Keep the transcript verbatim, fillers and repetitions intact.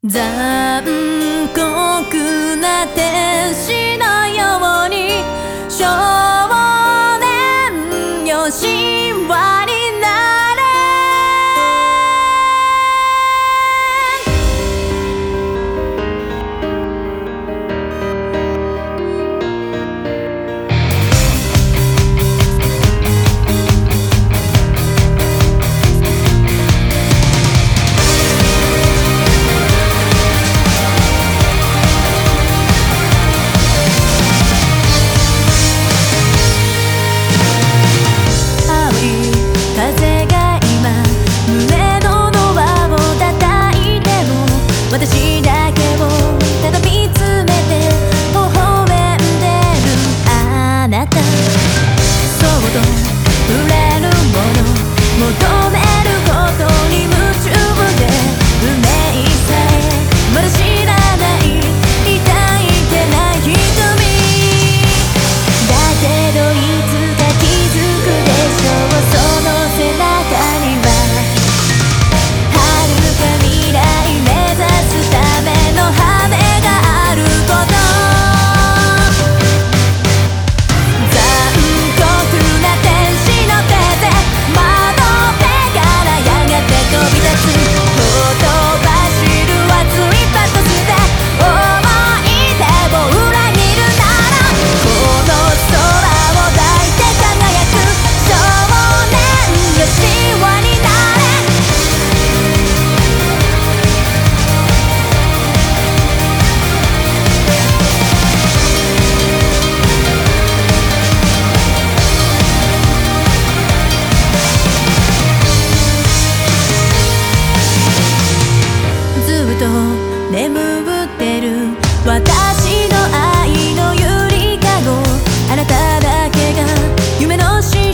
残酷な天使のように少年よ神話になれ。私だけをただ見つめて微笑んでるあなた、そうと触れるもの求めることに夢中で運命さえまだ知らない痛いけない瞳だけどいつか気づくでしょう。その背中には遥か未来目指すための羽があること。残酷な天使の手で窓辺からやがて飛び立つほとばしる熱いパトスで思い出を裏切るならこの空を抱いて輝く少年よ神話になれ。ずっと眠ってる私の愛のゆりかご、あなただけが夢のし